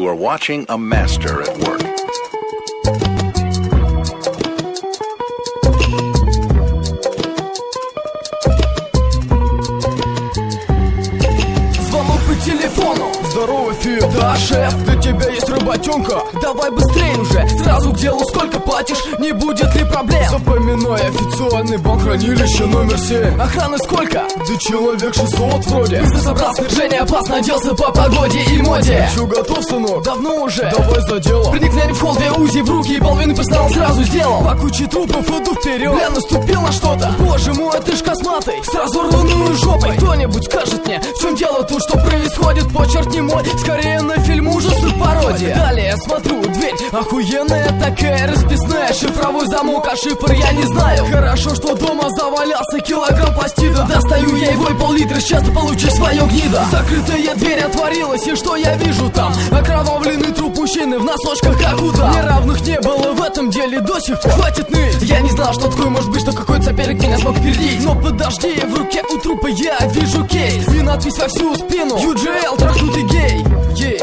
are watching a master at work. Телефону. Здорово, Фи. Да, шеф, для тебя есть работенка. Давай быстрее уже, сразу к делу. Сколько платишь, не будет ли проблем? Запоминай официальный банк, хранилище номер 7. Охраны сколько? Да человек 600 вроде. Бизнес-образный, Женя опасно оделся по погоде и моде. Еще готов, сынок? Давно уже. Давай за дело. Проникновение в холл, 2 УЗИ в руки и половину персонала сразу сделал. По куче трупов иду вперед. Бля, наступил на что-то. Боже мой, ты ж косматый. Сразу рваную жопой. Кто-нибудь скажет мне, в чем дело тут, что происходит, почерк не мой, скорее на фильм ужасов пародия. Далее я смотрю, дверь охуенная такая, расписная, шифровой замок, а шифр я не знаю. Хорошо, что дома завалялся килограмм пластида. Достаю я его и пол-литра, сейчас ты получишь свое гнида. Закрытая дверь отворилась, и что я вижу там? Окровавленный труп мужчины в носочках, как удав. Неравных не было в этом деле до сих пор. Хватит ныть, я не знал, что такое может быть, что какой-то соперник меня смог пердить. Но подожди, в руке у трупа я вижу кейс и надпись во всю спину: UGL, трахнутый гей.